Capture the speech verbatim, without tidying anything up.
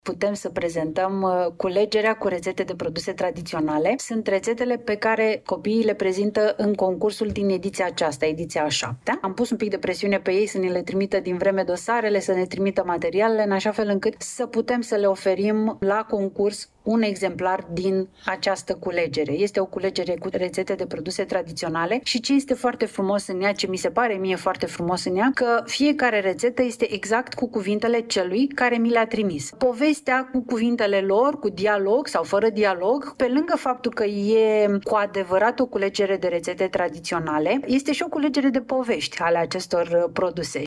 Putem să prezentăm culegerea cu rețete de produse tradiționale. Sunt rețetele pe care copiii le prezintă în concursul din ediția aceasta, ediția a șaptea. Am pus un pic de presiune pe ei să ne le trimită din vreme dosarele, să ne trimită materialele, în așa fel încât să putem să le oferim la concurs un exemplar din această culegere. Este o culegere cu rețete de produse tradiționale și ce este foarte frumos în ea, ce mi se pare mie foarte frumos în ea, că fiecare rețetă este exact cu cuvintele celui care mi le-a trimis. Povestea cu cuvintele lor, cu dialog sau fără dialog, pe lângă faptul că e cu adevărat o culegere de rețete tradiționale, este și o culegere de povești ale acestor produse.